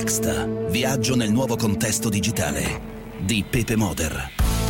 Next. Viaggio nel nuovo contesto digitale di Pepe Moder.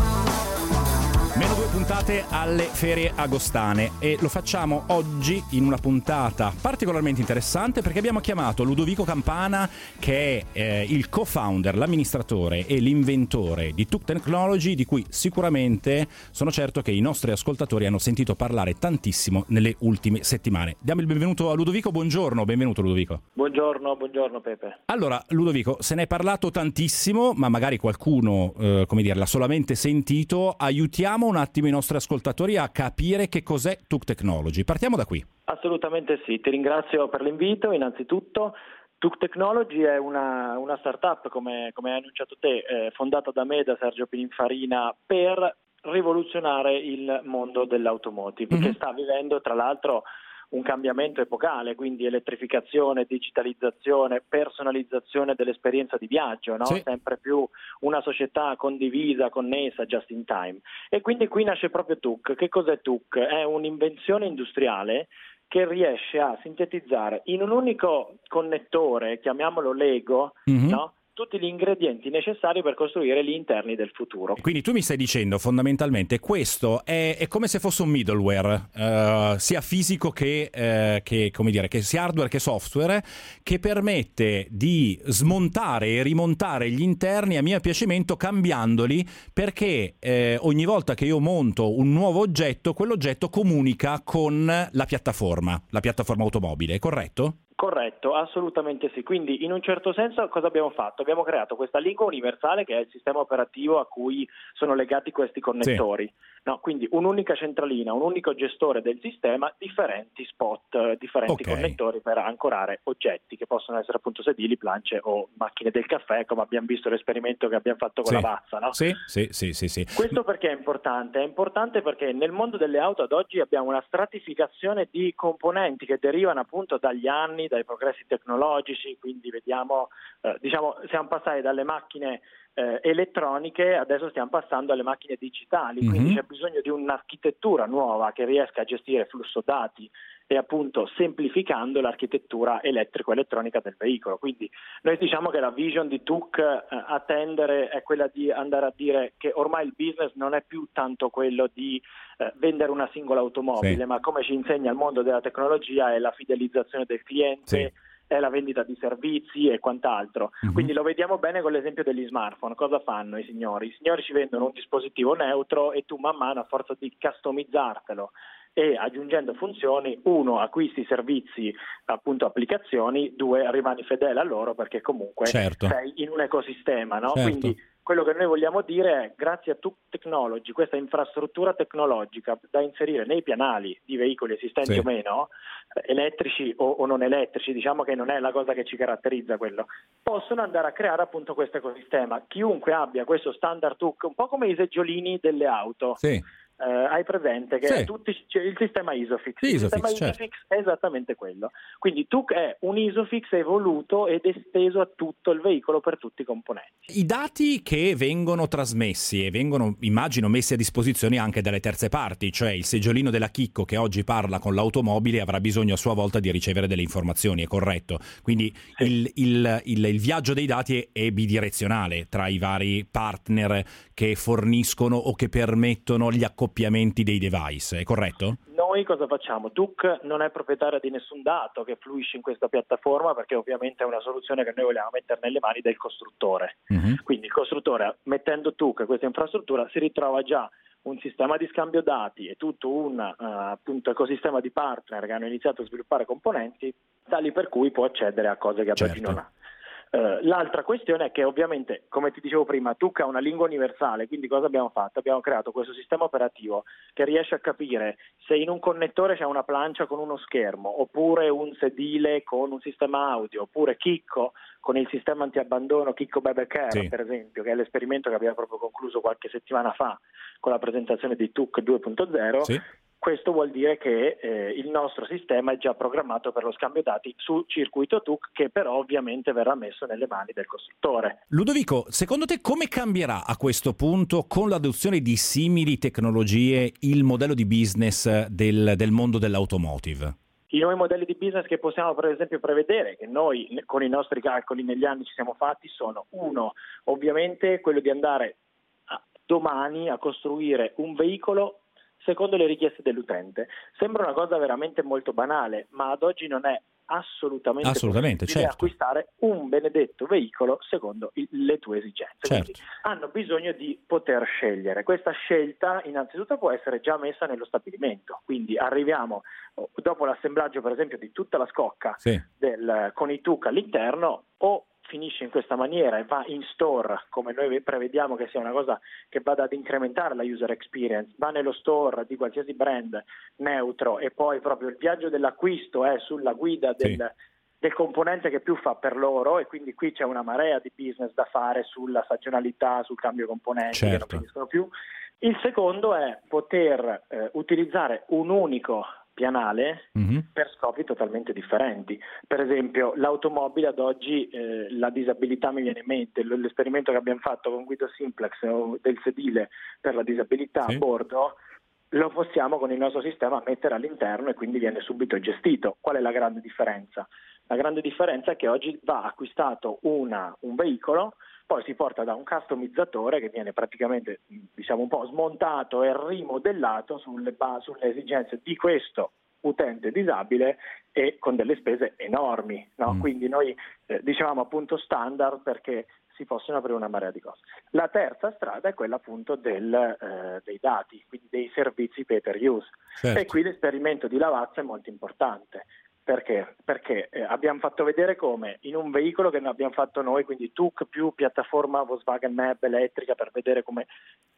Meno 2 puntate alle ferie agostane e lo facciamo oggi in una puntata particolarmente interessante perché abbiamo chiamato Ludovico Campana, che è il co-founder, l'amministratore e l'inventore di Tuk Technology, di cui sicuramente sono certo che i nostri ascoltatori hanno sentito parlare tantissimo nelle ultime settimane. Diamo il benvenuto a Ludovico. Buongiorno, benvenuto Ludovico. Buongiorno Pepe. Allora Ludovico, se ne è parlato tantissimo, ma magari qualcuno l'ha solamente sentito. Aiutiamo un attimo i nostri ascoltatori a capire che cos'è Tuk Technology. Partiamo da qui. Assolutamente sì, ti ringrazio per l'invito innanzitutto. Tuk Technology è una startup, come hai annunciato te, fondata da me, da Sergio Pininfarina, per rivoluzionare il mondo dell'automotive, che sta vivendo tra l'altro un cambiamento epocale, quindi elettrificazione, digitalizzazione, personalizzazione dell'esperienza di viaggio, no? Sì. Sempre più una società condivisa, connessa, just in time. E quindi qui nasce proprio Tuk. Che cos'è Tuk? È un'invenzione industriale che riesce a sintetizzare in un unico connettore, chiamiamolo Lego, no? Tutti gli ingredienti necessari per costruire gli interni del futuro. Quindi tu mi stai dicendo fondamentalmente questo è come se fosse un middleware, sia fisico che sia hardware che software, che permette di smontare e rimontare gli interni a mio piacimento cambiandoli, perché ogni volta che io monto un nuovo oggetto, quell'oggetto comunica con la piattaforma automobile, corretto? Corretto, assolutamente sì. Quindi in un certo senso cosa abbiamo fatto? Abbiamo creato questa lingua universale che è il sistema operativo a cui sono legati questi connettori. Sì. No, quindi un'unica centralina, un unico gestore del sistema, differenti spot, differenti connettori per ancorare oggetti che possono essere appunto sedili, plance o macchine del caffè, come abbiamo visto l'esperimento che abbiamo fatto con la Vazza, no? Sì. Questo perché è importante? È importante perché nel mondo delle auto ad oggi abbiamo una stratificazione di componenti che derivano appunto dagli anni, dai progressi tecnologici, quindi vediamo, siamo passati dalle macchine elettroniche, adesso stiamo passando alle macchine digitali, quindi c'è bisogno di un'architettura nuova che riesca a gestire flusso dati e appunto semplificando l'architettura elettrico-elettronica del veicolo. Quindi noi diciamo che la vision di Tuk a tendere è quella di andare a dire che ormai il business non è più tanto quello di vendere una singola automobile, ma come ci insegna il mondo della tecnologia è la fidelizzazione del cliente, è la vendita di servizi e quant'altro. Quindi lo vediamo bene con l'esempio degli smartphone. Cosa fanno i signori? I signori ci vendono un dispositivo neutro e tu man mano, a forza di customizzartelo e aggiungendo funzioni, 1, acquisti servizi, appunto applicazioni, 2, rimani fedele a loro perché comunque sei in un ecosistema, no? Quindi quello che noi vogliamo dire è, grazie a Tuk Technology, questa infrastruttura tecnologica da inserire nei pianali di veicoli esistenti o meno, elettrici o non elettrici, diciamo che non è la cosa che ci caratterizza quello, possono andare a creare appunto questo ecosistema. Chiunque abbia questo standard Tuk, un po' come i seggiolini delle auto, hai presente che il sistema Isofix. Il sistema Isofix è esattamente quello. Quindi Tuk è un Isofix evoluto ed esteso a tutto il veicolo per tutti i componenti. I dati che vengono trasmessi e vengono, immagino, messi a disposizione anche dalle terze parti, cioè il seggiolino della Chicco che oggi parla con l'automobile avrà bisogno a sua volta di ricevere delle informazioni, è corretto? Quindi il viaggio dei dati è bidirezionale tra i vari partner che forniscono o che permettono gli accoppiamenti dei device, è corretto? Noi cosa facciamo? Tuk non è proprietaria di nessun dato che fluisce in questa piattaforma, perché ovviamente è una soluzione che noi vogliamo mettere nelle mani del costruttore. Quindi il costruttore, mettendo Tuk questa infrastruttura, si ritrova già un sistema di scambio dati e tutto un appunto ecosistema di partner che hanno iniziato a sviluppare componenti tali per cui può accedere a cose che ad oggi non ha. L'altra questione è che ovviamente, come ti dicevo prima, Tuk ha una lingua universale, quindi cosa abbiamo fatto? Abbiamo creato questo sistema operativo che riesce a capire se in un connettore c'è una plancia con uno schermo, oppure un sedile con un sistema audio, oppure Chicco con il sistema antiabbandono Chicco Baby Care, per esempio, che è l'esperimento che abbiamo proprio concluso qualche settimana fa con la presentazione di Tuk 2.0. Questo vuol dire che il nostro sistema è già programmato per lo scambio dati su circuito Tuk, che però ovviamente verrà messo nelle mani del costruttore. Ludovico, secondo te come cambierà a questo punto, con l'adozione di simili tecnologie, il modello di business del mondo dell'automotive? I nuovi modelli di business che possiamo per esempio prevedere, che noi con i nostri calcoli negli anni ci siamo fatti, sono: uno, ovviamente quello di andare domani a costruire un veicolo secondo le richieste dell'utente. Sembra una cosa veramente molto banale, ma ad oggi non è assolutamente possibile certo. acquistare un benedetto veicolo secondo le tue esigenze. Certo. Quindi hanno bisogno di poter scegliere. Questa scelta innanzitutto può essere già messa nello stabilimento, quindi arriviamo dopo l'assemblaggio per esempio di tutta la scocca con i TUC all'interno, o finisce in questa maniera e va in store, come noi prevediamo che sia una cosa che vada ad incrementare la user experience, va nello store di qualsiasi brand neutro, e poi proprio il viaggio dell'acquisto è sulla guida del componente che più fa per loro, e quindi qui c'è una marea di business da fare sulla stagionalità, sul cambio componenti che non finiscono più. Il secondo è poter utilizzare un unico pianale per scopi totalmente differenti. Per esempio l'automobile ad oggi, la disabilità mi viene in mente, l'esperimento che abbiamo fatto con Guido Simplex del sedile per la disabilità a bordo, lo possiamo con il nostro sistema mettere all'interno e quindi viene subito gestito. Qual è la grande differenza? La grande differenza è che oggi va acquistato un veicolo, poi si porta da un customizzatore che viene praticamente un po' smontato e rimodellato sulle esigenze di questo utente disabile, e con delle spese enormi, no? Quindi noi dicevamo appunto standard perché si possono aprire una marea di cose. La terza strada è quella appunto dei dati, quindi dei servizi pay per use. E qui l'esperimento di Lavazza è molto importante. Perché? Perché abbiamo fatto vedere come in un veicolo che abbiamo fatto noi, quindi TUC più piattaforma Volkswagen Map elettrica, per vedere come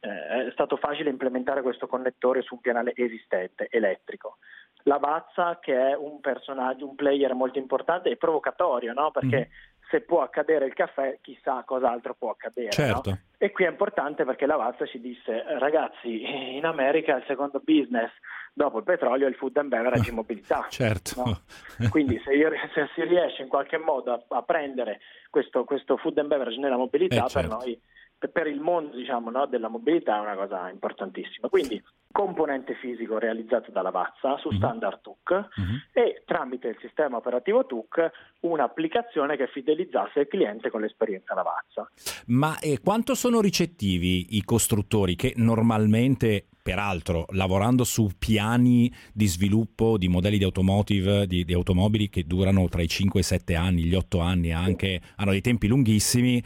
è stato facile implementare questo connettore su un pianale esistente elettrico. Lavazza, che è un personaggio, un player molto importante e provocatorio, no? Perché se può accadere il caffè, chissà cos'altro può accadere. Certo. No? E qui è importante perché Lavazza ci disse: ragazzi, in America il secondo business dopo il petrolio è il food and beverage in mobilità. Certo. No? Quindi se si riesce in qualche modo a prendere questo food and beverage nella mobilità, per noi, per il mondo della mobilità, è una cosa importantissima. Quindi componente fisico realizzato da Lavazza su standard TUC e tramite il sistema operativo TUC un'applicazione che fidelizzasse il cliente con l'esperienza Lavazza. Ma quanto sono ricettivi i costruttori che normalmente, peraltro, lavorando su piani di sviluppo di modelli di automotive, di automobili che durano tra i 5 e i 7 anni, gli 8 anni anche, hanno dei tempi lunghissimi,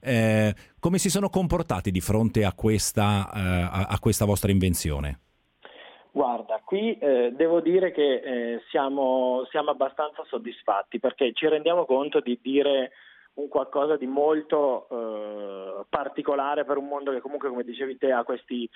come si sono comportati di fronte a questa vostra invenzione? Guarda, qui devo dire che siamo abbastanza soddisfatti, perché ci rendiamo conto di dire un qualcosa di molto particolare per un mondo che comunque, come dicevi te, ha questi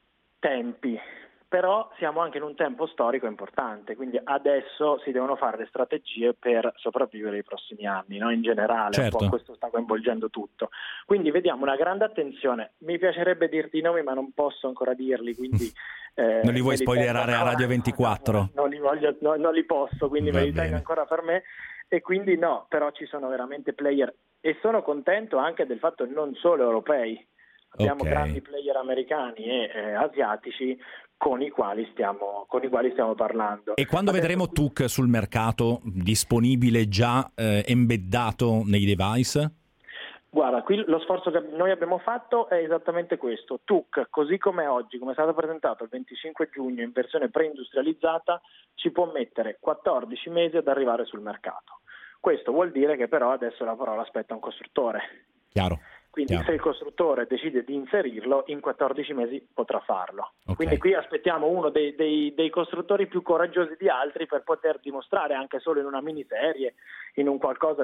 tempi. Però siamo anche in un tempo storico importante, quindi adesso si devono fare le strategie per sopravvivere i prossimi anni, no? In generale, certo. Un po' questo sta coinvolgendo tutto. Quindi vediamo una grande attenzione. Mi piacerebbe dirti i nomi, ma non posso ancora dirli, quindi non li vuoi spoilerare a Radio 24? Non li posso, quindi me li tengo ancora per me. E quindi no, però ci sono veramente player, e sono contento anche del fatto non solo europei. Abbiamo grandi player americani e asiatici con i quali stiamo parlando. E quando vedremo TUC sul mercato, disponibile già embeddato nei device? Guarda, qui lo sforzo che noi abbiamo fatto è esattamente questo. TUC, così come oggi, come è stato presentato il 25 giugno in versione preindustrializzata, ci può mettere 14 mesi ad arrivare sul mercato. Questo vuol dire che però adesso la parola aspetta un costruttore. Chiaro. Quindi se il costruttore decide di inserirlo, in 14 mesi potrà farlo. Okay. Quindi qui aspettiamo uno dei costruttori più coraggiosi di altri per poter dimostrare, anche solo in una miniserie, in un qualcosa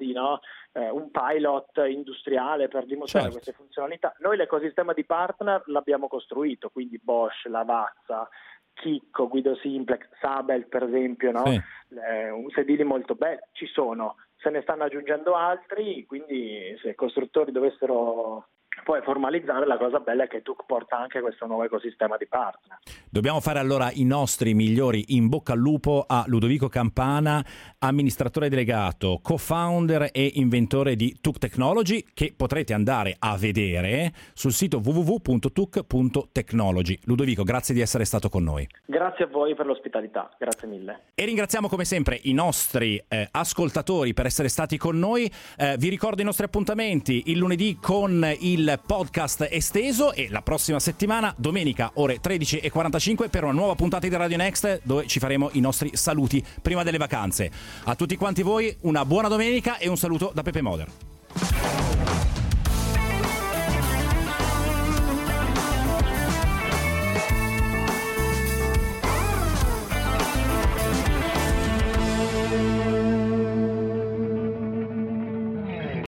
un pilot industriale per dimostrare queste funzionalità. Noi l'ecosistema di partner l'abbiamo costruito, quindi Bosch, Lavazza, Chicco, Guido Simplex, Sabel per esempio, no? Sedili molto belli, ci sono. Se ne stanno aggiungendo altri, quindi se i costruttori dovessero poi formalizzare. La cosa bella è che TUC porta anche questo nuovo ecosistema di partner. Dobbiamo fare allora i nostri migliori in bocca al lupo a Ludovico Campana, amministratore delegato, co-founder e inventore di TUC Technology, che potrete andare a vedere sul sito www.tuc.technology. Ludovico, grazie di essere stato con noi. Grazie a voi per l'ospitalità, grazie mille. E ringraziamo come sempre i nostri ascoltatori per essere stati con noi. Vi ricordo i nostri appuntamenti il lunedì con il podcast esteso e la prossima settimana, domenica, ore 13:45, per una nuova puntata di Radio Next, dove ci faremo i nostri saluti prima delle vacanze. A tutti quanti voi una buona domenica e un saluto da Pepe Moder.